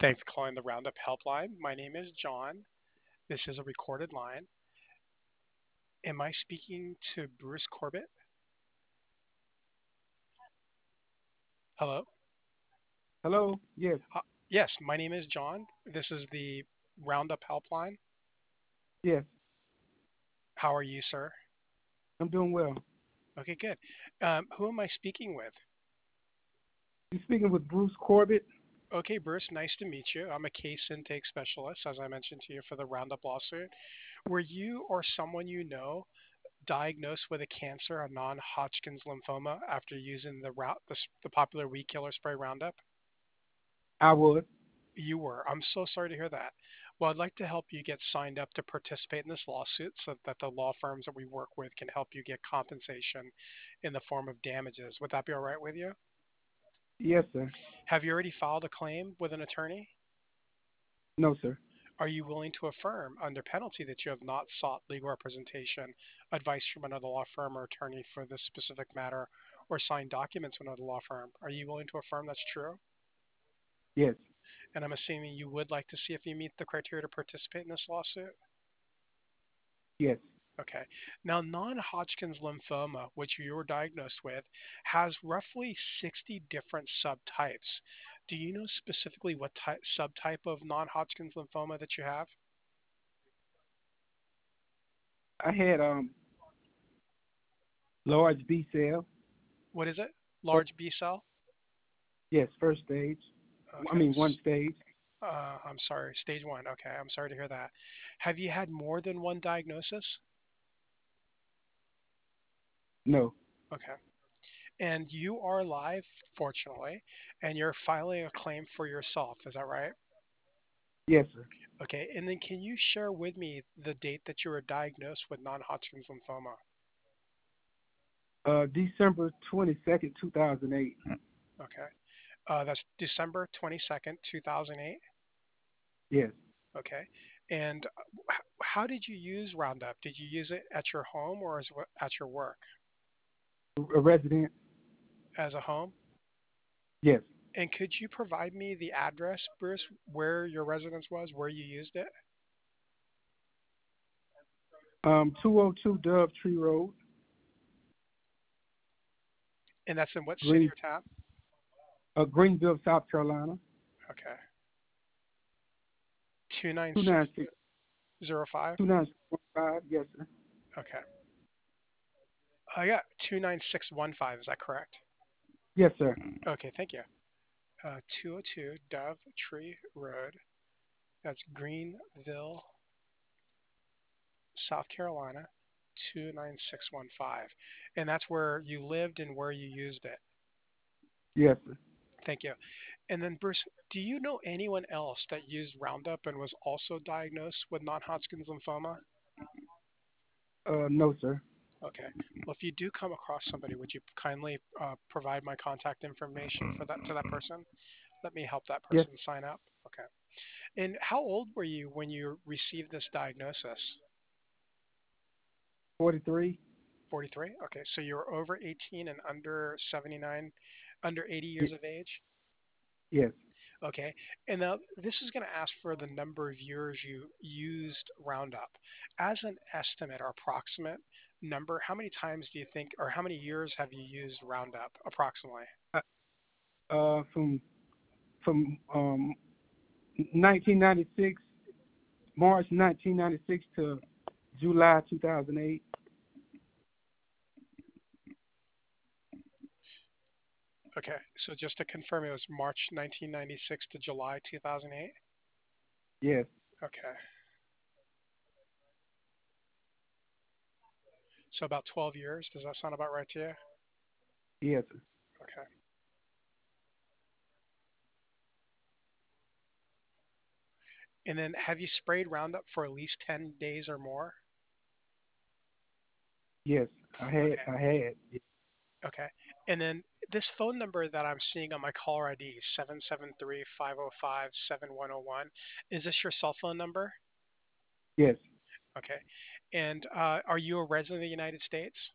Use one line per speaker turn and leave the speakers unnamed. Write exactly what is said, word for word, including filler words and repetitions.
Thanks for calling the Roundup Helpline. My name is John. This is a recorded line. Am I speaking to Bruce Corbett? Hello?
Hello? Yes,
Uh, yes, my name is John. This is the Roundup Helpline.
yes.
How are you, sir?
I'm doing well.
Okay, good. Um, who am I speaking with?
You speaking with Bruce Corbett?
Okay, Bruce, nice to meet you. I'm a case intake specialist, as I mentioned to you, for the Roundup lawsuit. Were you or someone you know diagnosed with a cancer, a non-Hodgkin's lymphoma, after using the, route, the, the popular weed killer spray Roundup?
I was.
You were. I'm so sorry to hear that. Well, I'd like to help you get signed up to participate in this lawsuit so that the law firms that we work with can help you get compensation in the form of damages. Would that be all right with you?
Yes, sir.
Have you already filed a claim with an attorney?
No, sir.
Are you willing to affirm, under penalty, that you have not sought legal representation, advice from another law firm or attorney for this specific matter, or signed documents with another law firm? Are you willing to affirm that's true?
Yes,
And I'm assuming you would like to see if you meet the criteria to participate in this lawsuit?
yes.
Okay. Now, non Hodgkin's lymphoma, which you were diagnosed with, has roughly sixty different subtypes. Do you know specifically what type, subtype of non Hodgkin's lymphoma that you have?
I had um large B cell.
What is it?
Fir-
Large B cell?
Yes, first stage. I
Okay.
mean one stage.
Uh, I'm sorry, stage one. Okay, I'm sorry to hear that. Have you had more than one diagnosis?
No.
Okay. And you are alive, fortunately, and you're filing a claim for yourself. Is that right?
Yes, sir.
Okay, and then can you share with me the date that you were diagnosed with non-Hodgkin's lymphoma?
Uh, December twenty second, two thousand eight.
Okay, uh, that's December twenty-second, two thousand eight.
Yes.
Okay, and uh, h- how did you use Roundup? Did you use it at your home or as, w- at your work?
A resident.
As a home?
Yes.
And could you provide me the address, Bruce, where your residence was, where you used it?
Um, two oh two Dove Tree Road,
And that's in what city
Green,
or town?
uh, Greenville, South Carolina.
Okay,
Two nine six
two nine six zero five.
two nine six one five. Yes, sir.
Okay, I got two nine six one five. Is that correct?
Yes, sir.
Okay, thank you. Uh, two oh two Dove Tree Road. That's Greenville, South Carolina, two nine six one five. And that's where you lived and where you used it.
Yes, sir.
Thank you. And then, Bruce, do you know anyone else that used Roundup and was also diagnosed with non Hodgkin's lymphoma?
Uh, no, sir.
Okay. Well, if you do come across somebody, would you kindly uh, provide my contact information for that to that person? Let me help that
Yes,
person sign up. Okay. And how old were you when you received this diagnosis?
forty three.
forty-three? Okay, so you're over eighteen and under seventy-nine, under eighty years of age?
Yes.
Okay, and now this is going to ask for the number of years you used Roundup. As an estimate or approximate number, how many times do you think, or how many years have you used Roundup approximately?
Uh, uh, from from um nineteen ninety-six, March nineteen ninety-six to July two thousand eight.
Okay, so just to confirm, it was March nineteen ninety-six to July two thousand eight?
Yes,
Okay, so about twelve years. Does that sound about right to you?
yes, sir.
Okay. And then have you sprayed Roundup for at least ten days or more?
Yes, I had,
Okay.
I had.
Okay. And then this phone number that I'm seeing on my caller I D, seven seven three, five oh five, seven one oh one, is this your cell phone number?
Yes,
Okay. And uh, are you a resident of the United States?